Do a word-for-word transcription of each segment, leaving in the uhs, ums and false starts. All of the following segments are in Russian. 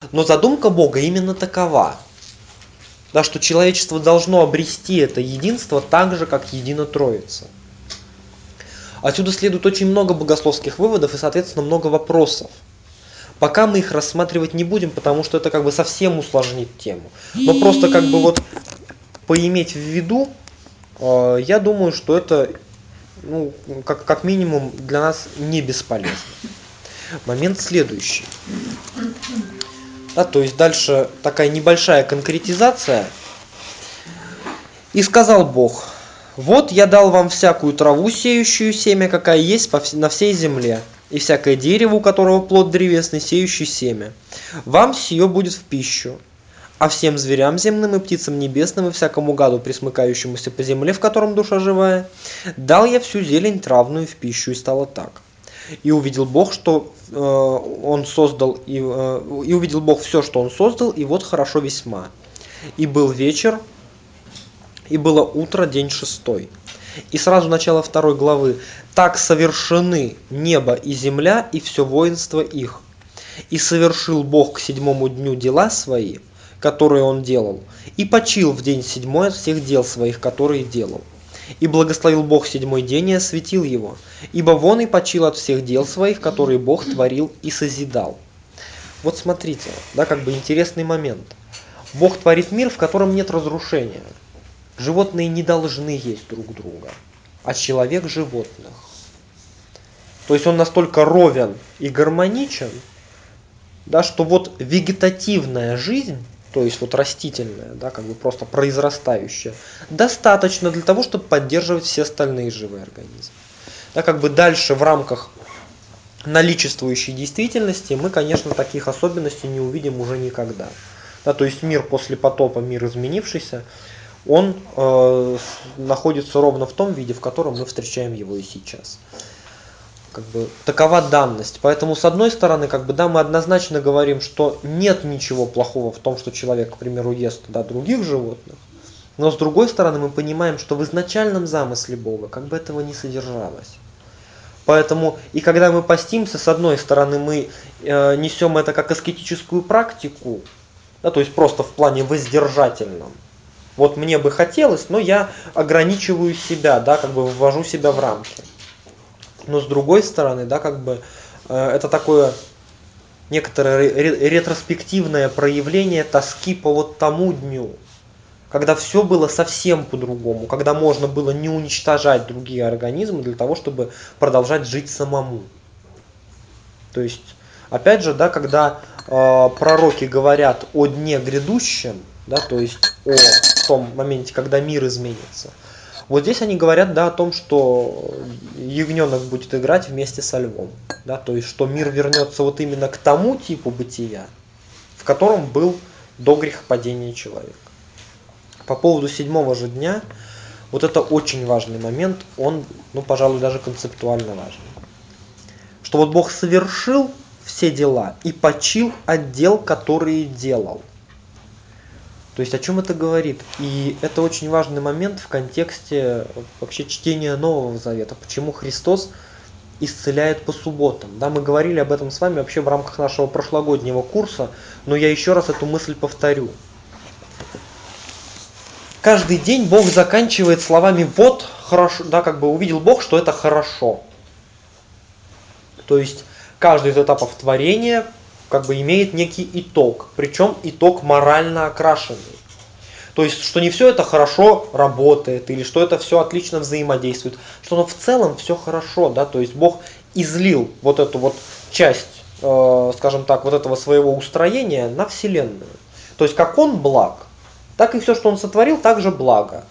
Но задумка Бога именно такова, да, что человечество должно обрести это единство так же, как едина Троица. Отсюда следует очень много богословских выводов и, соответственно, много вопросов. Пока мы их рассматривать не будем, потому что это как бы совсем усложнит тему. Но просто как бы вот поиметь в виду, э, я думаю, что это, ну, как, как минимум для нас не бесполезно. Момент следующий. Да, то есть дальше такая небольшая конкретизация. «И сказал Бог: вот я дал вам всякую траву, сеющую семя, какая есть на всей земле, и всякое дерево, у которого плод древесный, сеющий семя. Вам сие будет в пищу, а всем зверям земным и птицам небесным и всякому гаду, пресмыкающемуся по земле, в котором душа живая, дал я всю зелень травную в пищу, и стало так. И увидел Бог, что э, он создал, и, э, и увидел Бог все, что он создал, и вот хорошо весьма. И был вечер, и было утро, день шестой». И сразу начало второй главы. «Так совершены небо и земля, и все воинство их. И совершил Бог к седьмому дню дела свои, которые он делал, и почил в день седьмой от всех дел своих, которые делал. И благословил Бог седьмой день и осветил его, ибо вон и почил от всех дел своих, которые Бог творил и созидал». Вот смотрите, да, как бы интересный момент. Бог творит мир, в котором нет разрушения. Животные не должны есть друг друга, а человек животных. То есть он настолько ровен и гармоничен, да, что вот вегетативная жизнь, то есть вот растительная, да, как бы просто произрастающая, достаточно для того, чтобы поддерживать все остальные живые организмы. Да, как бы дальше в рамках наличествующей действительности мы, конечно, таких особенностей не увидим уже никогда. Да, то есть мир после потопа, мир изменившийся, он э, находится ровно в том виде, в котором мы встречаем его и сейчас. Как бы такова данность. Поэтому, с одной стороны, как бы, да, мы однозначно говорим, что нет ничего плохого в том, что человек, к примеру, ест, да, других животных. Но с другой стороны, мы понимаем, что в изначальном замысле Бога как бы этого не содержалось. Поэтому, и когда мы постимся, с одной стороны, мы э, несем это как аскетическую практику, да, то есть просто в плане воздержательном. Вот мне бы хотелось, но я ограничиваю себя, да, как бы ввожу себя в рамки. Но с другой стороны, да, как бы э, это такое некоторое ретроспективное проявление тоски по вот тому дню, когда все было совсем по-другому, когда можно было не уничтожать другие организмы для того, чтобы продолжать жить самому. То есть, опять же, да, когда э, пророки говорят о дне грядущем, да, то есть о том моменте, когда мир изменится, вот здесь они говорят, да, о том, что ягненок будет играть вместе со львом, да, то есть что мир вернется вот именно к тому типу бытия, в котором был до грехопадения человека. По поводу седьмого же дня, вот это очень важный момент, он, ну, пожалуй, даже концептуально важный. Что вот Бог совершил все дела и почил от дел, которые делал. То есть о чем это говорит? И это очень важный момент в контексте вообще чтения Нового Завета. Почему Христос исцеляет по субботам? Да, мы говорили об этом с вами вообще в рамках нашего прошлогоднего курса, но я еще раз эту мысль повторю. Каждый день Бог заканчивает словами «вот хорошо», да, как бы увидел Бог, что это хорошо. То есть каждый из этапов творения как бы имеет некий итог, причем итог морально окрашенный. То есть, что не все это хорошо работает, или что это все отлично взаимодействует, что оно в целом все хорошо, да, то есть Бог излил вот эту вот часть, э, скажем так, вот этого своего устроения на Вселенную. То есть, как Он благ, так и все, что Он сотворил, также благо.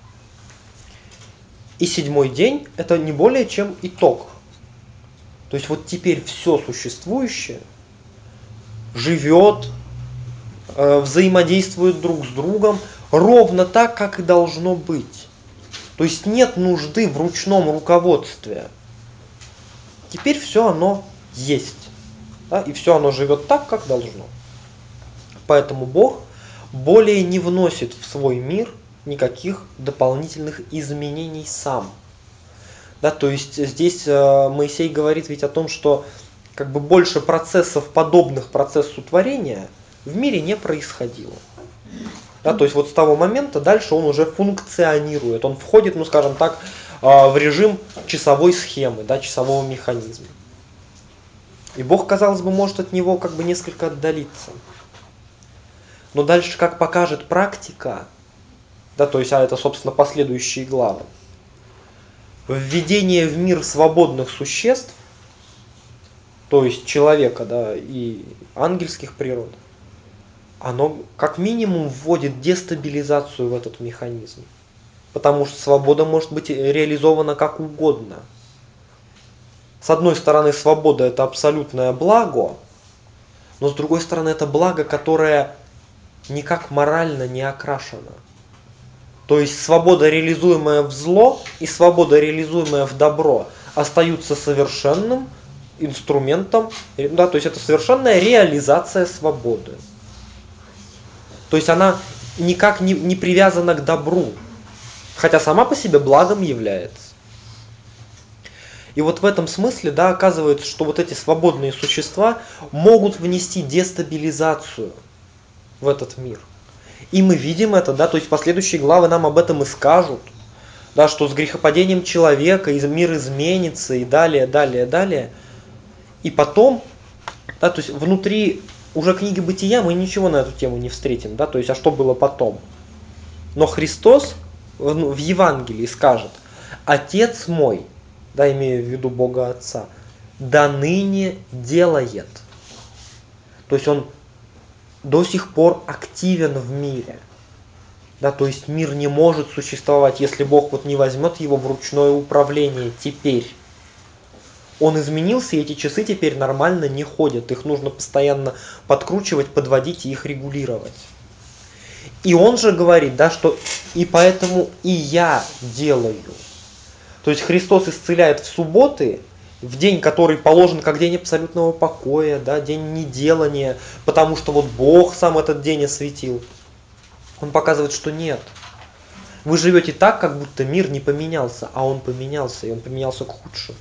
И седьмой день – это не более чем итог. То есть, вот теперь все существующее живет, э, взаимодействует друг с другом ровно так, как и должно быть. То есть нет нужды в ручном руководстве. Теперь все оно есть. Да, и все оно живет так, как должно. Поэтому Бог более не вносит в свой мир никаких дополнительных изменений сам. Да, то есть здесь э, Моисей говорит ведь о том, что как бы больше процессов, подобных процессу творения, в мире не происходило. Да, то есть вот с того момента дальше он уже функционирует, он входит, ну скажем так, в режим часовой схемы, да, часового механизма. И Бог, казалось бы, может от него как бы несколько отдалиться. Но дальше, как покажет практика, да, то есть, а это, собственно, последующие главы, введение в мир свободных существ, то есть человека, да, и ангельских природ, оно как минимум вводит дестабилизацию в этот механизм. Потому что свобода может быть реализована как угодно. С одной стороны, свобода – это абсолютное благо, но с другой стороны, это благо, которое никак морально не окрашено. То есть свобода, реализуемая в зло, и свобода, реализуемая в добро, остаются совершенным инструментом, да, то есть это совершенная реализация свободы. То есть она никак не, не привязана к добру, хотя сама по себе благом является. И вот в этом смысле, да, оказывается, что вот эти свободные существа могут внести дестабилизацию в этот мир. И мы видим это, да, то есть последующие главы нам об этом и скажут, да, что с грехопадением человека мир изменится и далее, далее, далее. И потом, да, то есть внутри уже книги Бытия мы ничего на эту тему не встретим, да, то есть а что было потом. Но Христос в Евангелии скажет: Отец мой, да, имея в виду Бога Отца, до ныне делает. То есть он до сих пор активен в мире. Да, то есть мир не может существовать, если Бог вот не возьмет его в ручное управление теперь. Он изменился, и эти часы теперь нормально не ходят. Их нужно постоянно подкручивать, подводить и их регулировать. И он же говорит, да, что и поэтому и я делаю. То есть Христос исцеляет в субботы, в день, который положен как день абсолютного покоя, да, день неделания, потому что вот Бог сам этот день осветил. Он показывает, что нет. Вы живете так, как будто мир не поменялся, а он поменялся, и он поменялся к худшему.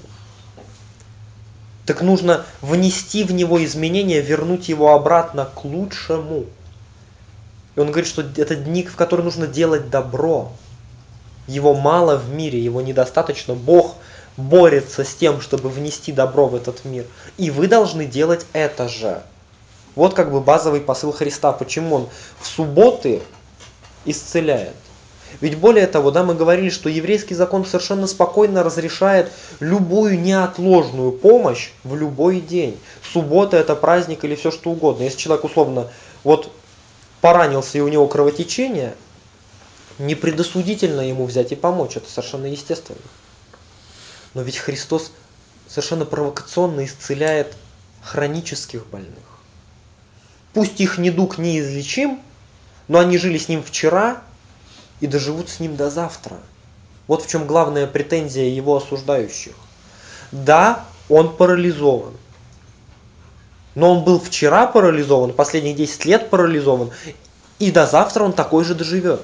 Так нужно внести в него изменения, вернуть его обратно к лучшему. И он говорит, что это дни, в которые нужно делать добро. Его мало в мире, его недостаточно. Бог борется с тем, чтобы внести добро в этот мир. И вы должны делать это же. Вот как бы базовый посыл Христа. Почему он в субботы исцеляет. Ведь более того, да, мы говорили, что еврейский закон совершенно спокойно разрешает любую неотложную помощь в любой день. Суббота – это праздник или все что угодно. Если человек условно вот поранился и у него кровотечение, не предосудительно ему взять и помочь. Это совершенно естественно. Но ведь Христос совершенно провокационно исцеляет хронических больных. Пусть их недуг неизлечим, но они жили с ним вчера и доживут с ним до завтра. Вот в чем главная претензия его осуждающих. Да, он парализован. Но он был вчера парализован, последние десять лет парализован, и до завтра он такой же доживет.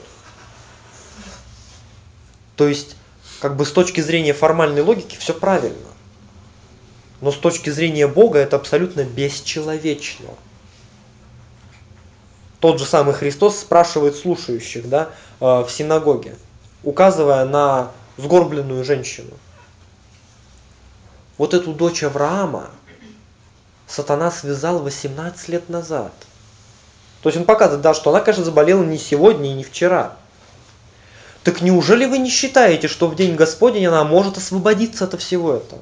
То есть, как бы с точки зрения формальной логики все правильно. Но с точки зрения Бога это абсолютно бесчеловечно. Тот же самый Христос спрашивает слушающих, да, в синагоге, указывая на сгорбленную женщину. Вот эту дочь Авраама сатана связал восемнадцать лет назад. То есть он показывает, да, что она, конечно, заболела не сегодня и не вчера. Так неужели вы не считаете, что в день Господень она может освободиться от всего этого?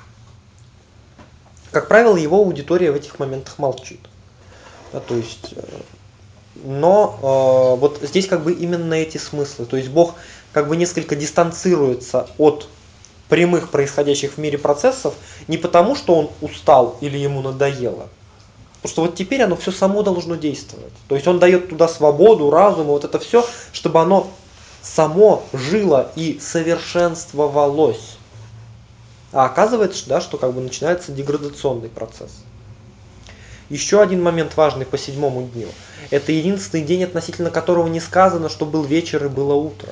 Как правило, его аудитория в этих моментах молчит. Да, то есть, но э, вот здесь как бы именно эти смыслы. То есть Бог как бы несколько дистанцируется от прямых происходящих в мире процессов не потому, что он устал или ему надоело. Потому что вот теперь оно все само должно действовать. То есть он дает туда свободу, разум, вот это все, чтобы оно само жило и совершенствовалось. А оказывается, да, что как бы начинается деградационный процесс. Еще один момент важный по седьмому дню. Это единственный день, относительно которого не сказано, что был вечер и было утро.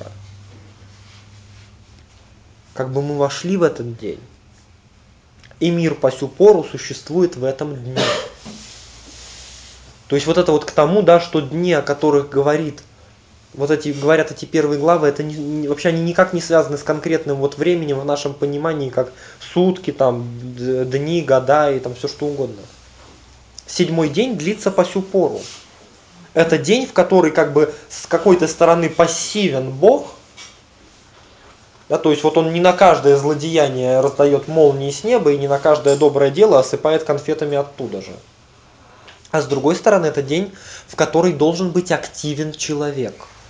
Как бы мы вошли в этот день, и мир по сю пору существует в этом дне. То есть вот это вот к тому, да, что дни, о которых говорит, вот эти, говорят эти первые главы, это не, вообще они никак не связаны с конкретным вот временем в нашем понимании, как сутки, там, дни, года и там все что угодно. Седьмой день длится по сю пору. Это день, в который как бы с какой-то стороны пассивен Бог, да, то есть вот он не на каждое злодеяние раздает молнии с неба и не на каждое доброе дело осыпает конфетами оттуда же. А с другой стороны, это день, в который должен быть активен человек.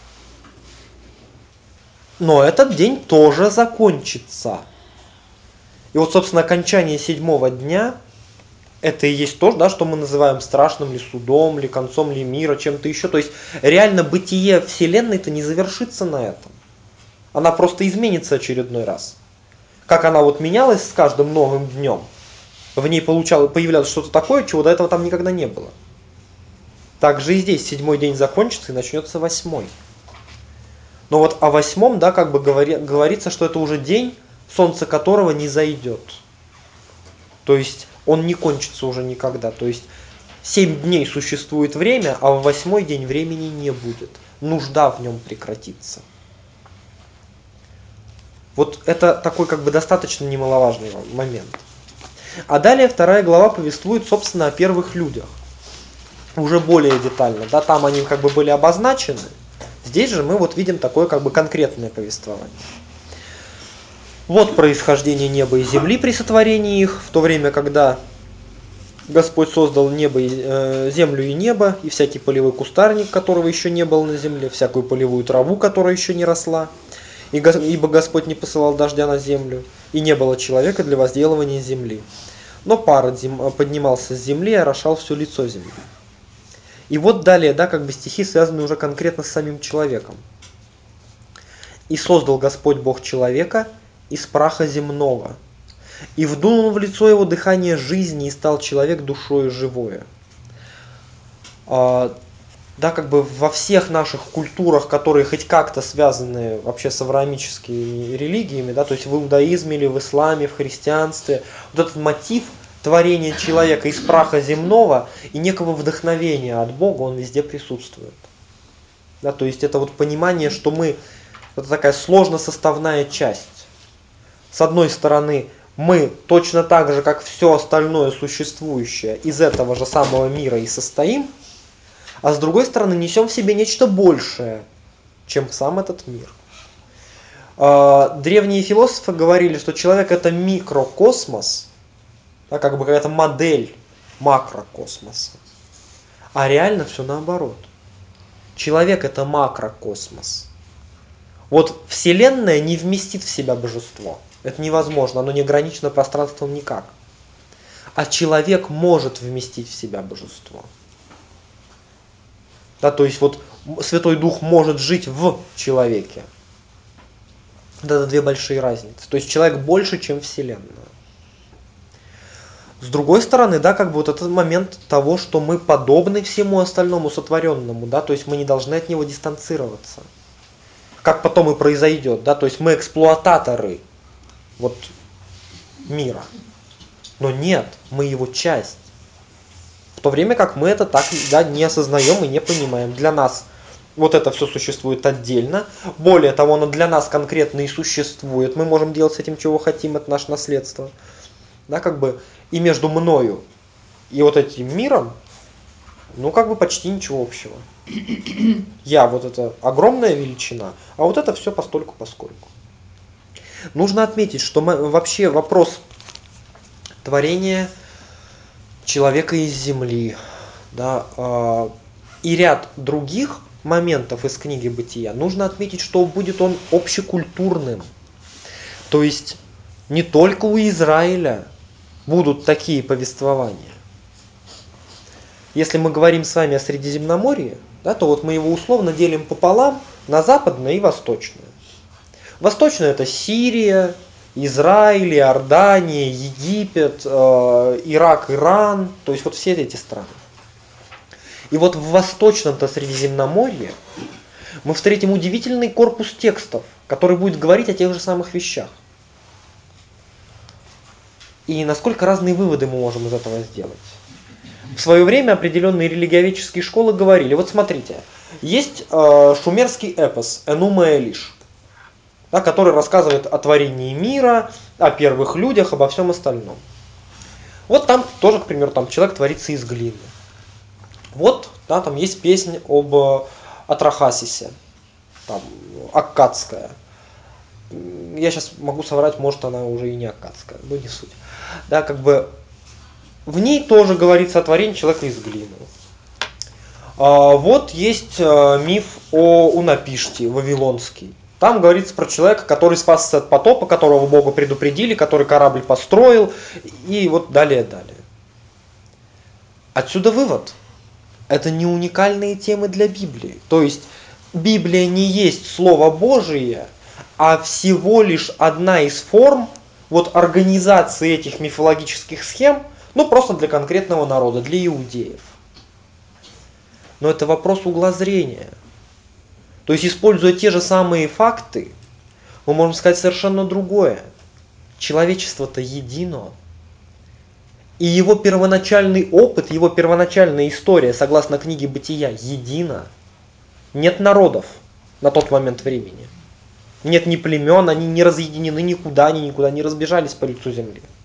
Но этот день тоже закончится. И вот, собственно, окончание седьмого дня, это и есть то, да, что мы называем страшным ли судом, ли концом ли мира, чем-то еще. То есть реально бытие Вселенной-то не завершится на этом. Она просто изменится очередной раз. Как она вот менялась с каждым новым днем. В ней получалось, появлялось что-то такое, чего до этого там никогда не было. Так же и здесь седьмой день закончится и начнется восьмой. Но вот о восьмом, да, как бы говори, говорится, что это уже день, солнце которого не зайдет. То есть он не кончится уже никогда. То есть семь дней существует время, а в восьмой день времени не будет. Нужда в нем прекратится. Вот это такой как бы достаточно немаловажный момент. А далее вторая глава повествует, собственно, о первых людях. Уже более детально. Да, там они как бы были обозначены. Здесь же мы вот видим такое как бы конкретное повествование. Вот происхождение неба и земли при сотворении их, в то время, когда Господь создал небо и, э, землю и небо, и всякий полевой кустарник, которого еще не было на земле, всякую полевую траву, которая еще не росла. Ибо Господь не посылал дождя на землю, и не было человека для возделывания земли. Но пар поднимался с земли и орошал все лицо земли. И вот далее, да, как бы стихи связаны уже конкретно с самим человеком. «И создал Господь Бог человека из праха земного, и вдунул в лицо его дыхание жизни, и стал человек душою живое». Да, как бы во всех наших культурах, которые хоть как-то связаны вообще с авраамическими религиями, да, то есть в иудаизме или в исламе, в христианстве, вот этот мотив творения человека из праха земного и некого вдохновения от Бога, он везде присутствует. Да, то есть это вот понимание, что мы, это такая сложно составная часть. С одной стороны, мы точно так же, как все остальное существующее, из этого же самого мира и состоим, а с другой стороны несем в себе нечто большее, чем сам этот мир. Древние философы говорили, что человек это микрокосмос, да, как бы какая-то модель макрокосмоса. А реально все наоборот. Человек это макрокосмос. Вот Вселенная не вместит в себя божество. Это невозможно, оно не ограничено пространством никак. А человек может вместить в себя божество. Да, то есть вот Святой Дух может жить в человеке. Это две большие разницы. То есть человек больше, чем Вселенная. С другой стороны, да, как бы вот этот момент того, что мы подобны всему остальному сотворенному, да, то есть мы не должны от него дистанцироваться. Как потом и произойдет, да, то есть мы эксплуататоры вот мира. Но нет, мы его часть. В то время как мы это так, да, не осознаем и не понимаем. Для нас вот это все существует отдельно. Более того, оно для нас конкретно и существует. Мы можем делать с этим, чего хотим, это наше наследство. Да, как бы и между мною и вот этим миром, ну как бы почти ничего общего. Я вот это огромная величина, а вот это все постольку поскольку. Нужно отметить, что мы, вообще вопрос творения человека из земли, да, э, и ряд других моментов из книги Бытия, нужно отметить, что будет он общекультурным. То есть не только у Израиля будут такие повествования. Если мы говорим с вами о Средиземноморье, да, то вот мы его условно делим пополам на западное и восточное. Восточное это Сирия, Израиль, Иордания, Египет, э, Ирак, Иран, то есть вот все эти страны. И вот в восточном-то Средиземноморье мы встретим удивительный корпус текстов, который будет говорить о тех же самых вещах. И насколько разные выводы мы можем из этого сделать. В свое время определенные религиоведческие школы говорили, вот смотрите, есть э, шумерский эпос Энума Элиш, да, который рассказывает о творении мира, о первых людях, обо всем остальном. Вот там тоже, к примеру, там человек творится из глины. Вот, да, там есть песня об Атрахасисе, там, аккадская. Я сейчас могу соврать, может она уже и не аккадская, но не суть. Да, как бы в ней тоже говорится о творении человека из глины. А, вот есть а, миф о Унапиште, вавилонский. Там говорится про человека, который спасся от потопа, которого Бога предупредили, который корабль построил, и вот далее, далее. Отсюда вывод. Это не уникальные темы для Библии. То есть Библия не есть Слово Божие, а всего лишь одна из форм вот организации этих мифологических схем, ну просто для конкретного народа, для иудеев. Но это вопрос угла зрения. То есть, используя те же самые факты, мы можем сказать совершенно другое. Человечество-то едино. И его первоначальный опыт, его первоначальная история, согласно книге Бытия, едина. Нет народов на тот момент времени. Нет ни племен, они не разъединены никуда, они никуда не разбежались по лицу земли.